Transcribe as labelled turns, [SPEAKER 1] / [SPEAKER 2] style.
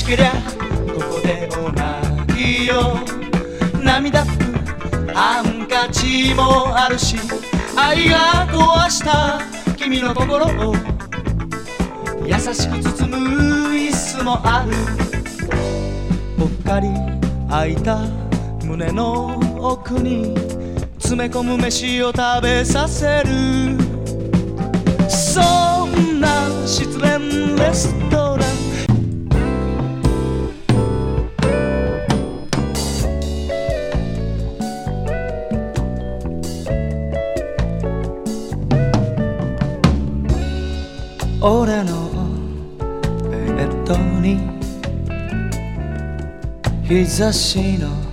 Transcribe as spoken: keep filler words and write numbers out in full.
[SPEAKER 1] しけりゃここでお泣きよ。涙拭くハンカチもあるし、愛が壊した君の心を優しく包む椅子もある。ぽっかり開いた胸の奥に詰め込む飯を食べさせる。そんな失恋レストラン、俺のベッドに日差しの